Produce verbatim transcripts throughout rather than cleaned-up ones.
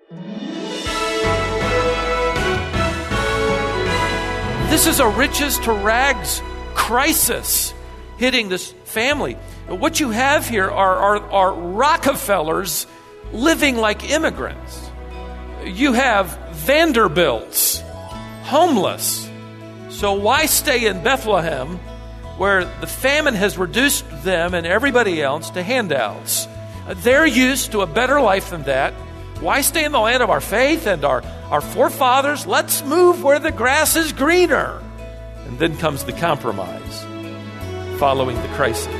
This is a riches to rags crisis hitting this family. What you have here are, are, are Rockefellers living like immigrants. You have Vanderbilts, homeless. So why stay in Bethlehem, where the famine has reduced them and everybody else to handouts? They're used to a better life than that. Why stay in the land of our faith and our, our forefathers? Let's move where the grass is greener. And then comes the compromise following the crisis.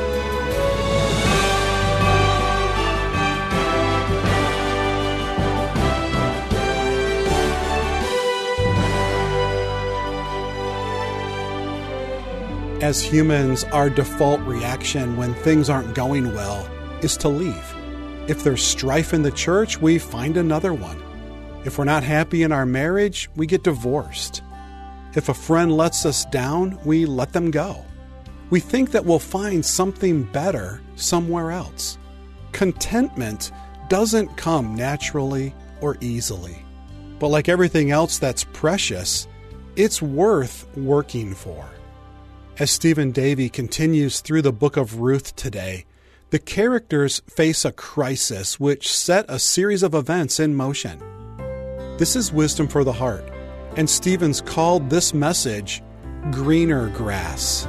As humans, our default reaction when things aren't going well is to leave. If there's strife in the church, we find another one. If we're not happy in our marriage, we get divorced. If a friend lets us down, we let them go. We think that we'll find something better somewhere else. Contentment doesn't come naturally or easily. But like everything else that's precious, it's worth working for. As Stephen Davey continues through the book of Ruth today, the characters face a crisis which set a series of events in motion. This is Wisdom for the Heart, and Stephen's called this message Greener Grass.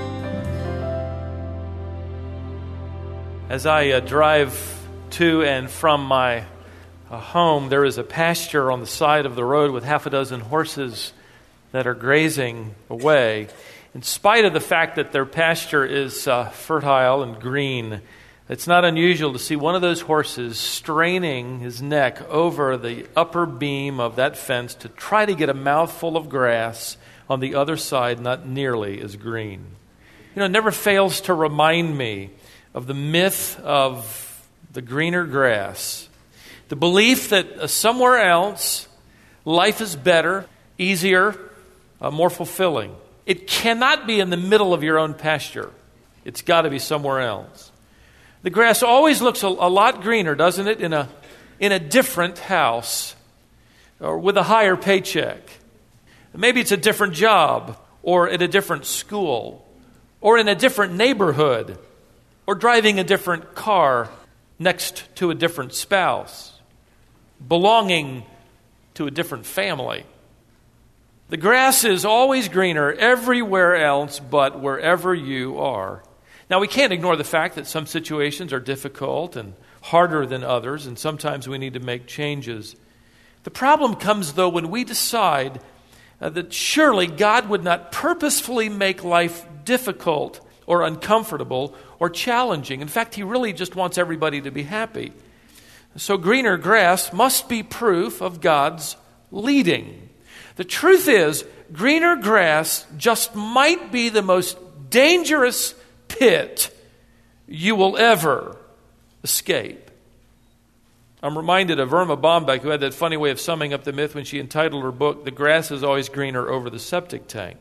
As I uh, drive to and from my uh, home, there is a pasture on the side of the road with half a dozen horses that are grazing away. In spite of the fact that their pasture is uh, fertile and green, it's not unusual to see one of those horses straining his neck over the upper beam of that fence to try to get a mouthful of grass on the other side, not nearly as green. You know, it never fails to remind me of the myth of the greener grass, the belief that uh, somewhere else life is better, easier, uh, more fulfilling. It cannot be in the middle of your own pasture. It's got to be somewhere else. The grass always looks a, a lot greener, doesn't it, in a in a different house or with a higher paycheck. Maybe it's a different job or at a different school or in a different neighborhood or driving a different car next to a different spouse, belonging to a different family. The grass is always greener everywhere else but wherever you are. Now, we can't ignore the fact that some situations are difficult and harder than others, and sometimes we need to make changes. The problem comes, though, when we decide uh, that surely God would not purposefully make life difficult or uncomfortable or challenging. In fact, He really just wants everybody to be happy. So greener grass must be proof of God's leading. The truth is, greener grass just might be the most dangerous pit you will ever escape. I'm reminded of Irma Bombeck, who had that funny way of summing up the myth when she entitled her book, "The Grass is Always Greener Over the Septic Tank."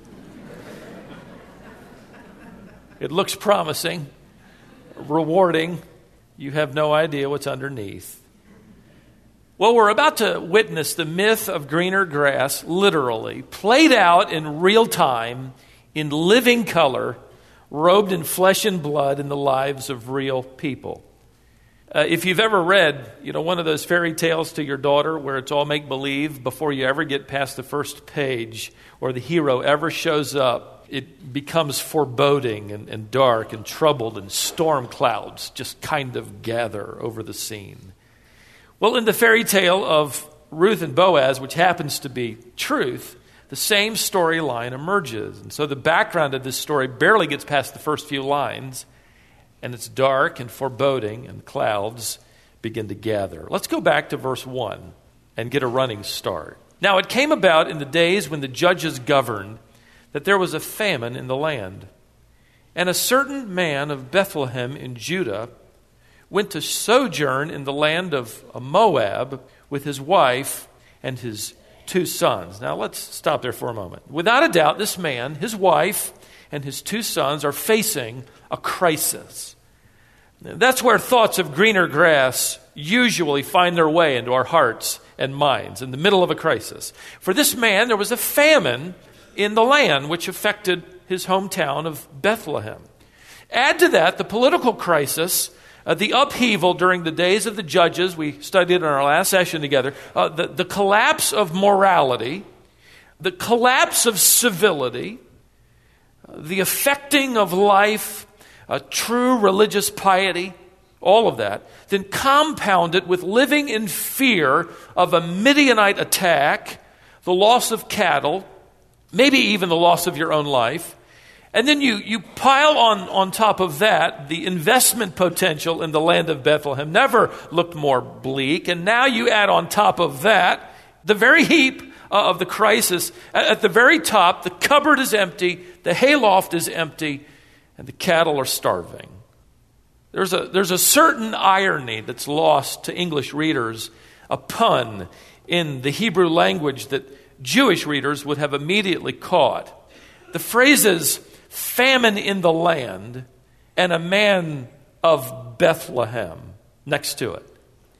It looks promising, rewarding. You have no idea what's underneath. Well, we're about to witness the myth of greener grass, literally, played out in real time, in living color, robed in flesh and blood in the lives of real people. Uh, if you've ever read, you know, one of those fairy tales to your daughter where it's all make-believe before you ever get past the first page or the hero ever shows up, it becomes foreboding and, and dark and troubled, and storm clouds just kind of gather over the scene. Well, in the fairy tale of Ruth and Boaz, which happens to be truth, the same storyline emerges. And so the background of this story barely gets past the first few lines, and it's dark and foreboding, and clouds begin to gather. Let's go back to verse one and get a running start. Now, it came about in the days when the judges governed that there was a famine in the land. And a certain man of Bethlehem in Judah went to sojourn in the land of Moab with his wife and his two sons. Now, let's stop there for a moment. Without a doubt, this man, his wife, and his two sons are facing a crisis. That's where thoughts of greener grass usually find their way into our hearts and minds in the middle of a crisis. For this man, there was a famine in the land which affected his hometown of Bethlehem. Add to that the political crisis, uh, the upheaval during the days of the judges, we studied in our last session together, uh, the, the collapse of morality, the collapse of civility, uh, the affecting of life, uh, true religious piety, all of that, then compound it with living in fear of a Midianite attack, the loss of cattle, maybe even the loss of your own life. And then you, you pile on, on top of that the investment potential in the land of Bethlehem. Never looked more bleak. And now you add on top of that the very heap uh, of the crisis. At, at the very top, the cupboard is empty, the hayloft is empty, and the cattle are starving. There's a, there's a certain irony that's lost to English readers, a pun in the Hebrew language that Jewish readers would have immediately caught. The phrases famine in the land and a man of Bethlehem next to it.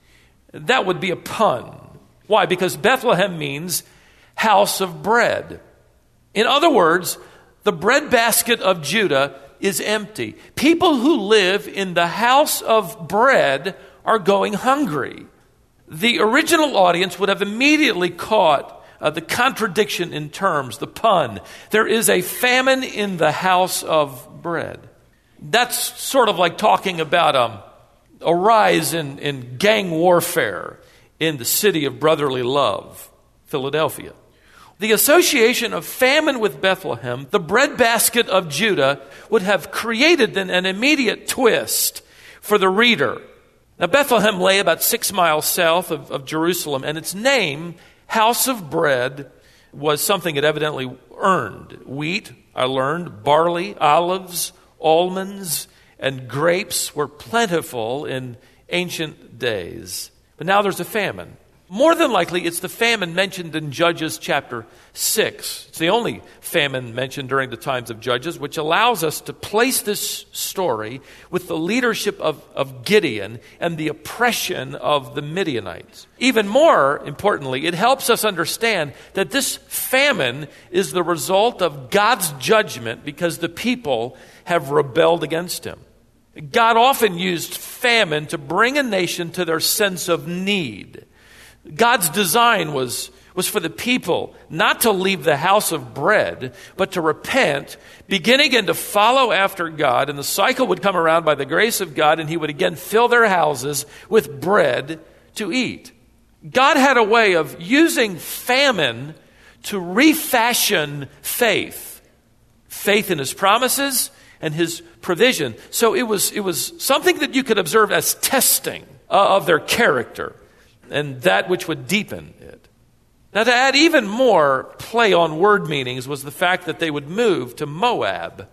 That would be a pun. Why? Because Bethlehem means house of bread. In other words, the breadbasket of Judah is empty. People who live in the house of bread are going hungry. The original audience would have immediately caught Uh, the contradiction in terms, the pun. There is a famine in the house of bread. That's sort of like talking about um, a rise in, in gang warfare in the city of brotherly love, Philadelphia. The association of famine with Bethlehem, the breadbasket of Judah, would have created then an immediate twist for the reader. Now, Bethlehem lay about six miles south of, of Jerusalem, and its name, House of Bread, was something it evidently earned. Wheat, I learned, barley, olives, almonds, and grapes were plentiful in ancient days. But now there's a famine. More than likely, it's the famine mentioned in Judges chapter six. It's the only famine mentioned during the times of Judges, which allows us to place this story with the leadership of, of Gideon and the oppression of the Midianites. Even more importantly, it helps us understand that this famine is the result of God's judgment because the people have rebelled against him. God often used famine to bring a nation to their sense of need. God's design was, was for the people not to leave the house of bread, but to repent, begin again to follow after God, and the cycle would come around by the grace of God, and he would again fill their houses with bread to eat. God had a way of using famine to refashion faith. Faith in his promises and his provision. So it was, it was something that you could observe as testing uh, of their character, and that which would deepen it. Now, to add even more play on word meanings was the fact that they would move to Moab.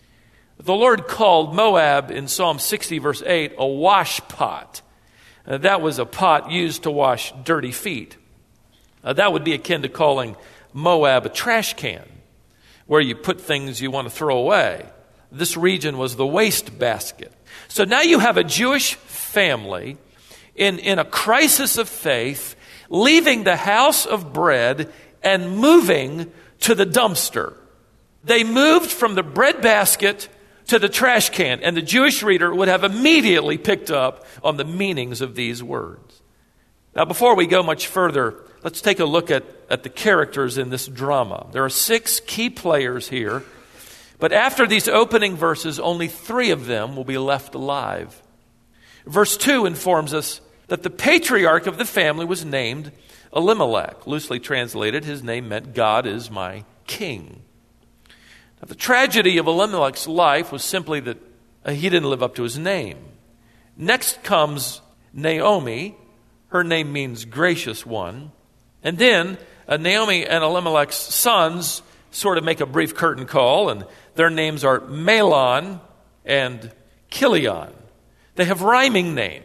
The Lord called Moab in Psalm sixty, verse eight, a wash pot. Uh, that was a pot used to wash dirty feet. Uh, that would be akin to calling Moab a trash can, where you put things you want to throw away. This region was the waste basket. So now you have a Jewish family In, in a crisis of faith, leaving the house of bread and moving to the dumpster. They moved from the bread basket to the trash can, and the Jewish reader would have immediately picked up on the meanings of these words. Now, before we go much further, let's take a look at, at the characters in this drama. There are six key players here, but after these opening verses, only three of them will be left alive. Verse two informs us that the patriarch of the family was named Elimelech. Loosely translated, his name meant God is my king. Now, the tragedy of Elimelech's life was simply that uh, he didn't live up to his name. Next comes Naomi. Her name means gracious one. And then uh, Naomi and Elimelech's sons sort of make a brief curtain call, and their names are Mahlon and Chilion. They have rhyming names.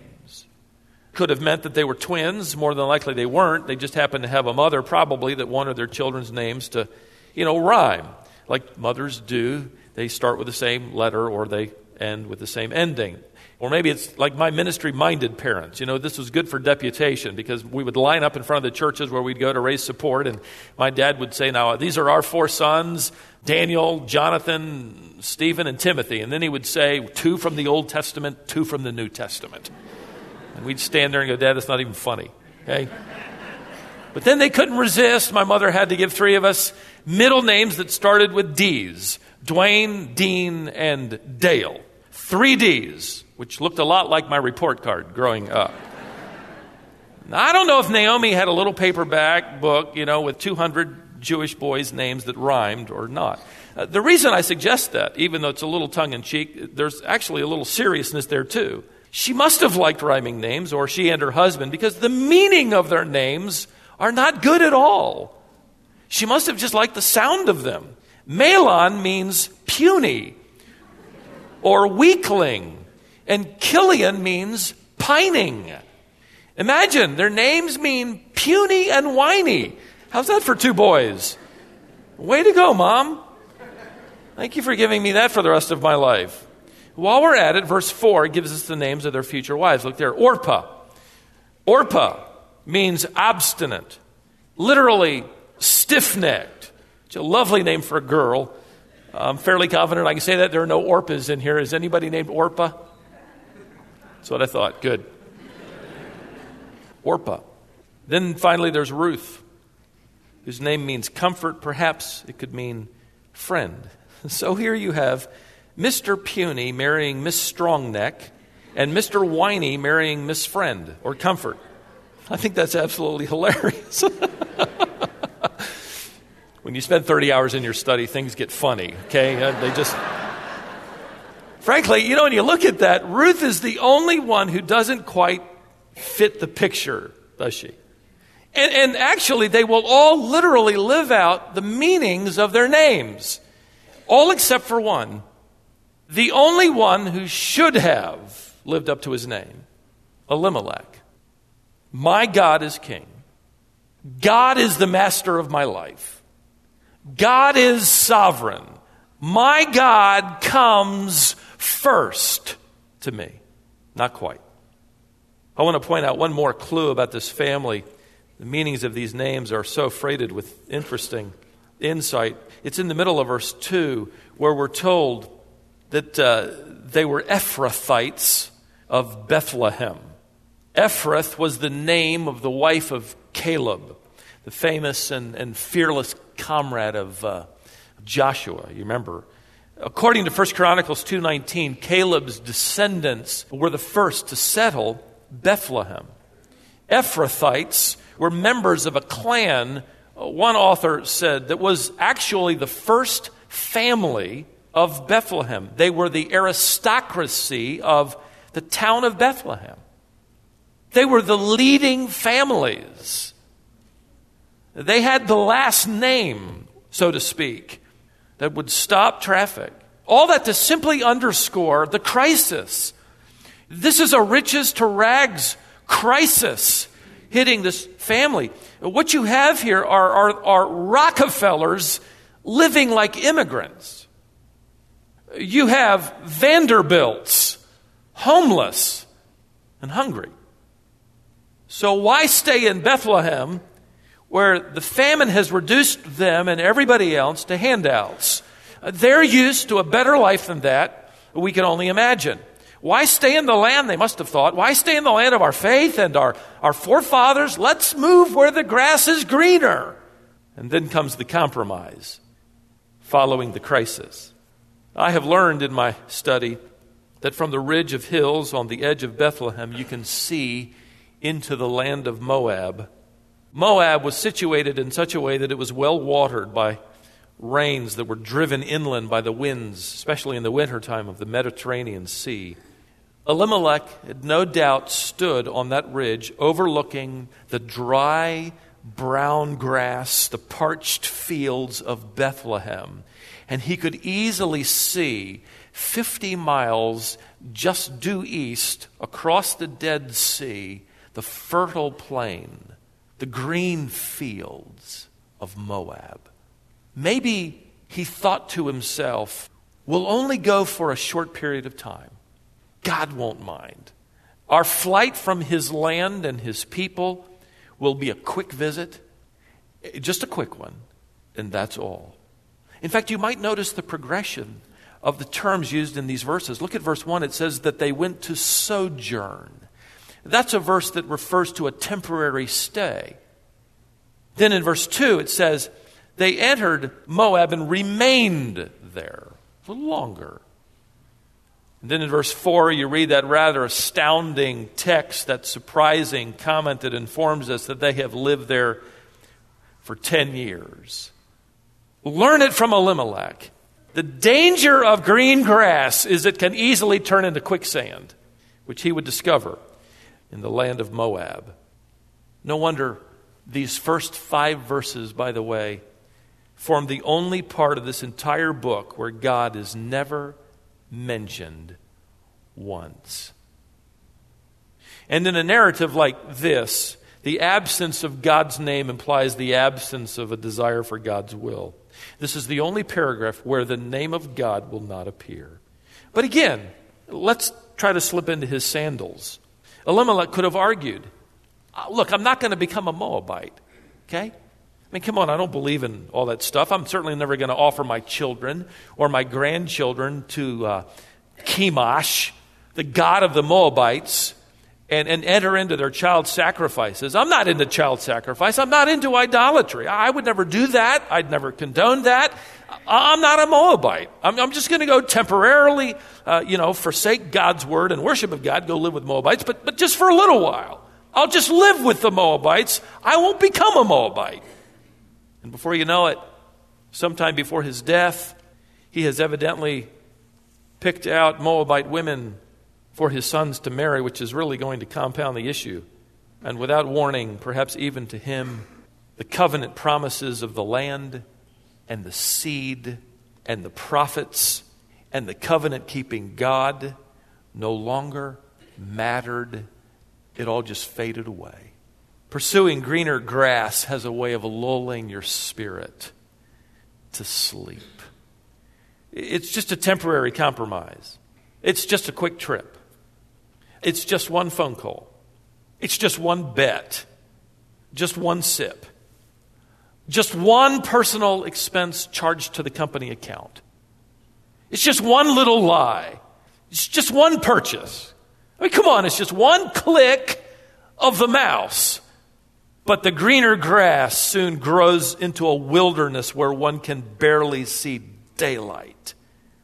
Could have meant that they were twins. More than likely they weren't. They just happened to have a mother probably that wanted their children's names to, you know, rhyme. Like mothers do. They start with the same letter or they end with the same ending. Or maybe it's like my ministry-minded parents. You know, this was good for deputation because we would line up in front of the churches where we'd go to raise support, and my dad would say, now, these are our four sons, Daniel, Jonathan, Stephen, and Timothy. And then he would say, two from the Old Testament, two from the New Testament. And we'd stand there and go, Dad, that's not even funny, okay? But then they couldn't resist. My mother had to give three of us middle names that started with D's, Dwayne, Dean, and Dale. Three D's, which looked a lot like my report card growing up. Now, I don't know if Naomi had a little paperback book, you know, with two hundred Jewish boys' names that rhymed or not. Uh, the reason I suggest that, even though it's a little tongue-in-cheek, there's actually a little seriousness there too. She must have liked rhyming names, or she and her husband, because the meaning of their names are not good at all. She must have just liked the sound of them. Malon means puny or weakling, and Killian means pining. Imagine, their names mean puny and whiny. How's that for two boys? Way to go, Mom. Thank you for giving me that for the rest of my life. While we're at it, verse four gives us the names of their future wives. Look there, Orpah. Orpah means obstinate, literally stiff-necked. It's a lovely name for a girl. I'm fairly confident I can say that. There are no Orpahs in here. Is anybody named Orpah? That's what I thought. Good. Orpah. Then finally there's Ruth, whose name means comfort. Perhaps it could mean friend. So here you have Mister Puny marrying Miss Strongneck and Mister Whiny marrying Miss Friend or Comfort. I think that's absolutely hilarious. When you spend thirty hours in your study, things get funny, okay? Uh, they just... Frankly, you know, when you look at that, Ruth is the only one who doesn't quite fit the picture, does she? And, and actually, they will all literally live out the meanings of their names, all except for one. The only one who should have lived up to his name, Elimelech. My God is king. God is the master of my life. God is sovereign. My God comes first to me. Not quite. I want to point out one more clue about this family. The meanings of these names are so freighted with interesting insight. It's in the middle of verse two, where we're told that uh, they were Ephrathites of Bethlehem. Ephrath was the name of the wife of Caleb, the famous and, and fearless comrade of uh, Joshua, you remember. According to First Chronicles two nineteen, Caleb's descendants were the first to settle Bethlehem. Ephrathites were members of a clan, one author said, that was actually the first family of Bethlehem. They were the aristocracy of the town of Bethlehem. They were the leading families. They had the last name, so to speak, that would stop traffic. All that to simply underscore the crisis. This is a riches to rags crisis hitting this family. What you have here are, are, are Rockefellers living like immigrants. You have Vanderbilts, homeless and hungry. So why stay in Bethlehem, where the famine has reduced them and everybody else to handouts? They're used to a better life than that, we can only imagine. Why stay in the land, they must have thought. Why stay in the land of our faith and our, our forefathers? Let's move where the grass is greener. And then comes the compromise following the crisis. I have learned in my study that from the ridge of hills on the edge of Bethlehem, you can see into the land of Moab. Moab was situated in such a way that it was well watered by rains that were driven inland by the winds, especially in the wintertime of the Mediterranean Sea. Elimelech had no doubt stood on that ridge overlooking the dry, brown grass, the parched fields of Bethlehem. And he could easily see fifty miles just due east across the Dead Sea, the fertile plain, the green fields of Moab. Maybe he thought to himself, will only go for a short period of time. God won't mind. Our flight from his land and his people will be a quick visit, just a quick one, and that's all. In fact, you might notice the progression of the terms used in these verses. Look at verse one. It says that they went to sojourn. That's a verse that refers to a temporary stay. Then in verse two, it says they entered Moab and remained there a little longer. And then in verse four, you read that rather astounding text, that surprising comment that informs us that they have lived there for ten years. Learn it from Elimelech. The danger of green grass is it can easily turn into quicksand, which he would discover in the land of Moab. No wonder these first five verses, by the way, form the only part of this entire book where God is never mentioned once. And in a narrative like this, the absence of God's name implies the absence of a desire for God's will. This is the only paragraph where the name of God will not appear. But again, let's try to slip into his sandals. Elimelech could have argued, look, I'm not going to become a Moabite, okay? I mean, come on, I don't believe in all that stuff. I'm certainly never going to offer my children or my grandchildren to uh, Chemosh, the god of the Moabites, and, and enter into their child sacrifices. I'm not into child sacrifice. I'm not into idolatry. I would never do that. I'd never condone that. I'm not a Moabite. I'm, I'm just going to go temporarily, uh, you know, forsake God's word and worship of God, go live with Moabites, but, but just for a little while. I'll just live with the Moabites. I won't become a Moabite. And before you know it, sometime before his death, he has evidently picked out Moabite women for his sons to marry, which is really going to compound the issue. And without warning, perhaps even to him, the covenant promises of the land and the seed and the prophets and the covenant-keeping God no longer mattered. It all just faded away. Pursuing greener grass has a way of lulling your spirit to sleep. It's just a temporary compromise. It's just a quick trip. It's just one phone call. It's just one bet. Just one sip. Just one personal expense charged to the company account. It's just one little lie. It's just one purchase. I mean, come on, it's just one click of the mouse. But the greener grass soon grows into a wilderness where one can barely see daylight.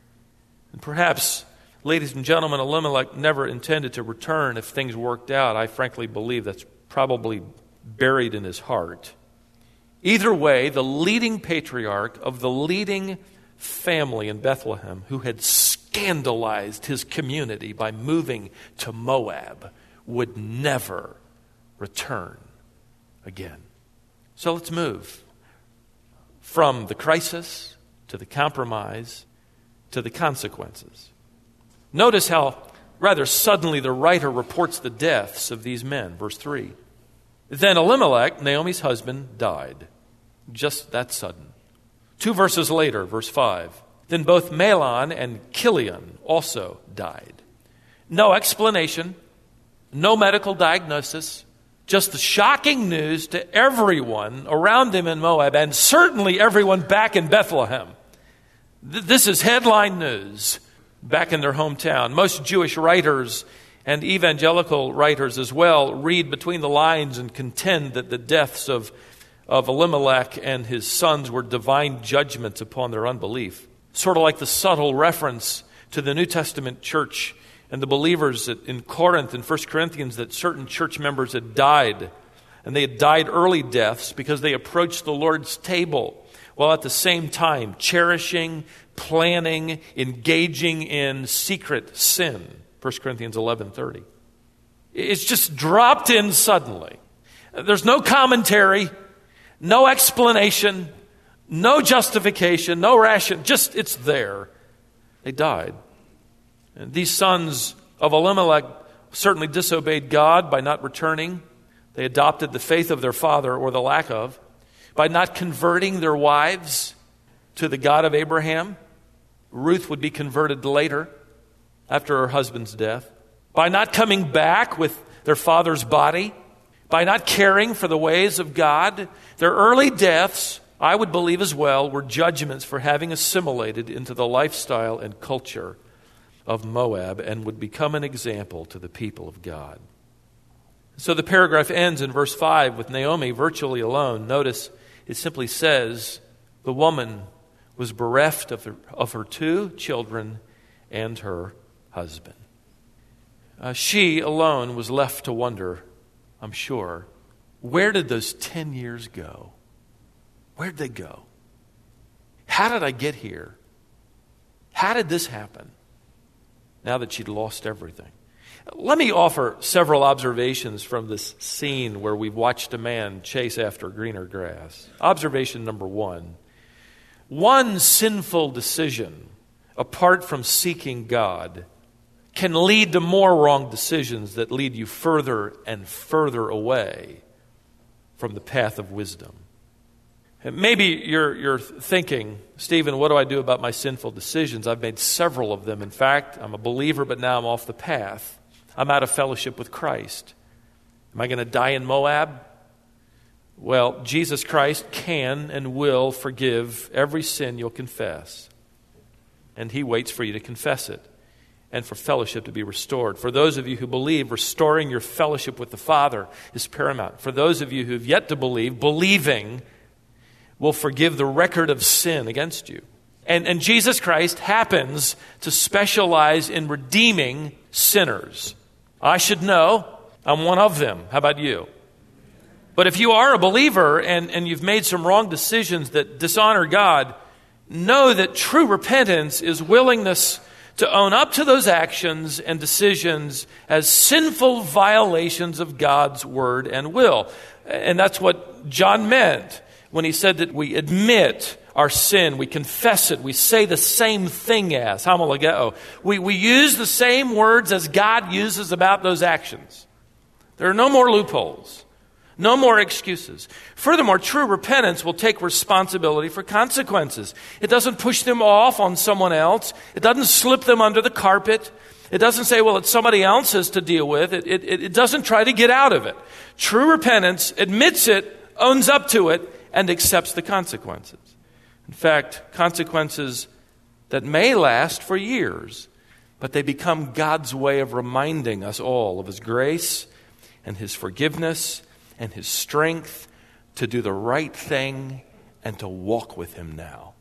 And perhaps, ladies and gentlemen, Elimelech never intended to return if things worked out. I frankly believe that's probably buried in his heart. Either way, the leading patriarch of the leading family in Bethlehem, who had scandalized his community by moving to Moab, would never return again. So let's move from the crisis to the compromise to the consequences. Notice how rather suddenly the writer reports the deaths of these men. Verse three. Then Elimelech, Naomi's husband, died. Just that sudden. Two verses later, verse five. Then both Mahlon and Chilion also died. No explanation, no medical diagnosis, just the shocking news to everyone around them in Moab, and certainly everyone back in Bethlehem. Th- this is headline news back in their hometown. Most Jewish writers and evangelical writers as well read between the lines and contend that the deaths of, of Elimelech and his sons were divine judgments upon their unbelief. Sort of like the subtle reference to the New Testament church and the believers in Corinth and First Corinthians that certain church members had died, and they had died early deaths because they approached the Lord's table while at the same time cherishing, planning, engaging in secret sin. First Corinthians eleven thirty. It's just dropped in suddenly. There's no commentary, no explanation, no justification, no ration. Just it's there. They died. And these sons of Elimelech certainly disobeyed God by not returning. They adopted the faith of their father, or the lack of, by not converting their wives to the God of Abraham. Ruth would be converted later, after her husband's death. By not coming back with their father's body, by not caring for the ways of God, their early deaths, I would believe as well, were judgments for having assimilated into the lifestyle and culture of Moab and would become an example to the people of God. So the paragraph ends in verse five with Naomi virtually alone. Notice it simply says, the woman was bereft of her, of her two children and her husband. Uh, she alone was left to wonder, I'm sure, where did those ten years go? Where'd they go? How did I get here? How did this happen? Now that she'd lost everything. Let me offer several observations from this scene where we've watched a man chase after greener grass. Observation number one. One sinful decision, apart from seeking God, can lead to more wrong decisions that lead you further and further away from the path of wisdom. And maybe you're, you're thinking, Stephen, what do I do about my sinful decisions? I've made several of them. In fact, I'm a believer, but now I'm off the path. I'm out of fellowship with Christ. Am I going to die in Moab? Well, Jesus Christ can and will forgive every sin you'll confess. And He waits for you to confess it and for fellowship to be restored. For those of you who believe, restoring your fellowship with the Father is paramount. For those of you who have yet to believe, believing will forgive the record of sin against you. And, and Jesus Christ happens to specialize in redeeming sinners. I should know. I'm one of them. How about you? But if you are a believer and, and you've made some wrong decisions that dishonor God, know that true repentance is willingness to own up to those actions and decisions as sinful violations of God's word and will. And that's what John meant when he said that we admit our sin, we confess it, we say the same thing as, homologeo. We, we use the same words as God uses about those actions. There are no more loopholes, no more excuses. Furthermore, true repentance will take responsibility for consequences. It doesn't push them off on someone else. It doesn't slip them under the carpet. It doesn't say, well, it's somebody else's to deal with. It, it, it doesn't try to get out of it. True repentance admits it, owns up to it, and accepts the consequences. In fact, consequences that may last for years, but they become God's way of reminding us all of His grace and His forgiveness and His strength to do the right thing and to walk with Him now.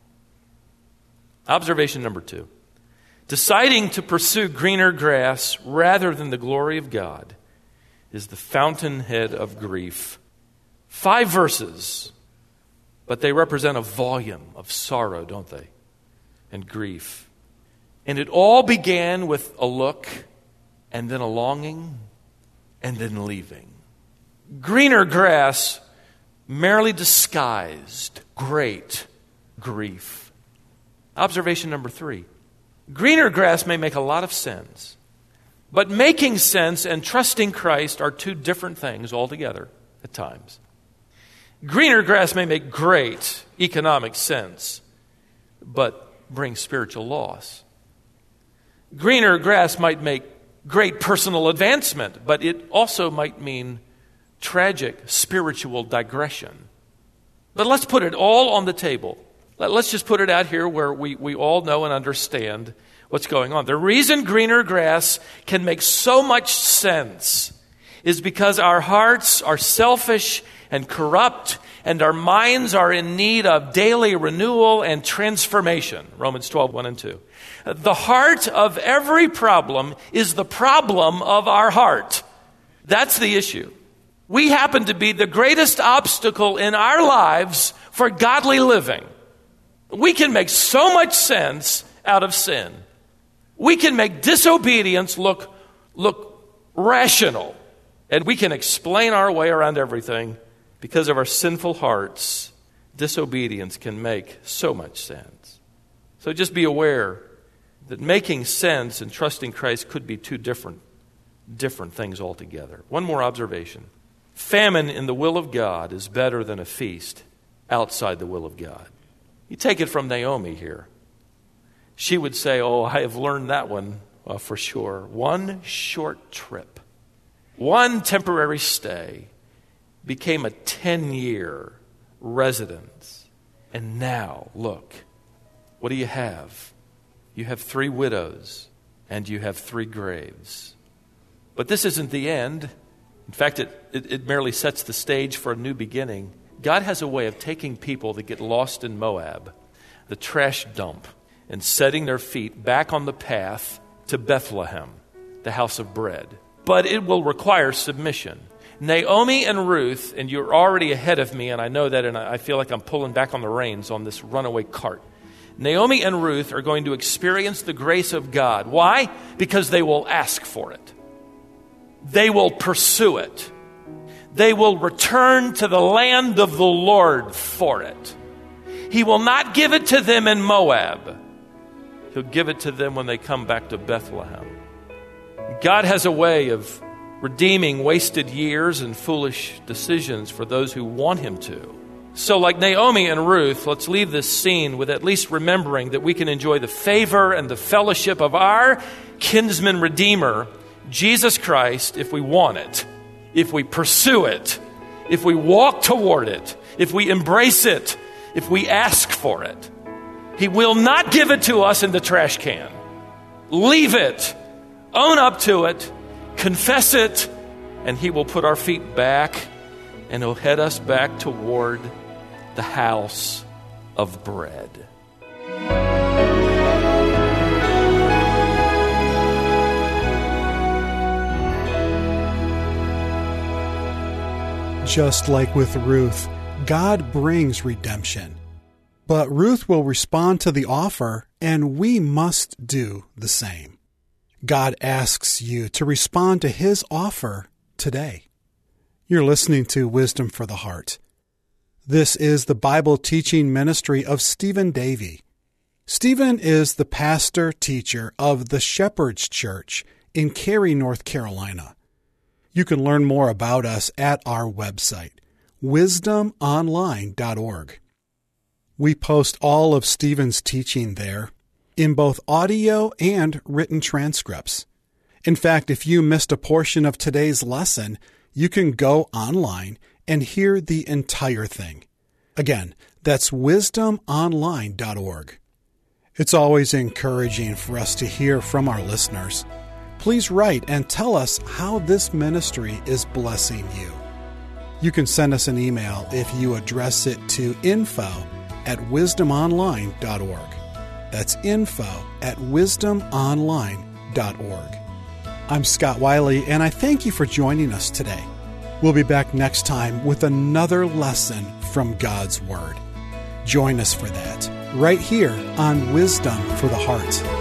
Observation number two. Deciding to pursue greener grass rather than the glory of God is the fountainhead of grief. Five verses, but they represent a volume of sorrow, don't they? And grief. And it all began with a look, and then a longing, and then leaving. Greener grass merely disguised great grief. Observation number three. Greener grass may make a lot of sense, but making sense and trusting Christ are two different things altogether at times. Greener grass may make great economic sense, but bring spiritual loss. Greener grass might make great personal advancement, but it also might mean tragic spiritual digression. But let's put it all on the table. Let's just put it out here where we, we all know and understand what's going on. The reason greener grass can make so much sense is because our hearts are selfish and corrupt, and our minds are in need of daily renewal and transformation. Romans twelve, one and two. The heart of every problem is the problem of our heart. That's the issue. We happen to be the greatest obstacle in our lives for godly living. We can make so much sense out of sin. We can make disobedience look, look rational. And we can explain our way around everything. Because of our sinful hearts, disobedience can make so much sense. So just be aware that making sense and trusting Christ could be two different, different things altogether. One more observation. Famine in the will of God is better than a feast outside the will of God. You take it from Naomi here. she would say, oh, I have learned that one uh, for sure. One short trip, one temporary stay became a ten-year residence. And now, look, what do you have? You have three widows and you have three graves. But this isn't the end. In fact, it, it, it merely sets the stage for a new beginning. God has a way of taking people that get lost in Moab, the trash dump, and setting their feet back on the path to Bethlehem, the house of bread. But it will require submission. Naomi and Ruth, and you're already ahead of me, and I know that, and I feel like I'm pulling back on the reins on this runaway cart. Naomi and Ruth are going to experience the grace of God. Why? Because they will ask for it. They will pursue it. They will return to the land of the Lord for it. He will not give it to them in Moab. He'll give it to them when they come back to Bethlehem. God has a way of redeeming wasted years and foolish decisions for those who want Him to. So like Naomi and Ruth, let's leave this scene with at least remembering that we can enjoy the favor and the fellowship of our kinsman redeemer, Jesus Christ, if we want it, if we pursue it, if we walk toward it, if we embrace it, if we ask for it. He will not give it to us in the trash can. Leave it. Own up to it. Confess it. And He will put our feet back and He'll head us back toward the house of bread. Just like with Ruth, God brings redemption. But Ruth will respond to the offer, and we must do the same. God asks you to respond to His offer today. You're listening to Wisdom for the Heart. This is the Bible teaching ministry of Stephen Davey. Stephen is the pastor-teacher of the Shepherd's Church in Cary, North Carolina. You can learn more about us at our website, wisdom online dot org. We post all of Stephen's teaching there in both audio and written transcripts. In fact, if you missed a portion of today's lesson, you can go online and hear the entire thing. Again, that's wisdom online dot org. It's always encouraging for us to hear from our listeners. Please write and tell us how this ministry is blessing you. You can send us an email if you address it to info at wisdom online dot org. That's info at wisdom online dot org. I'm Scott Wiley, and I thank you for joining us today. We'll be back next time with another lesson from God's Word. Join us for that, right here on Wisdom for the Heart.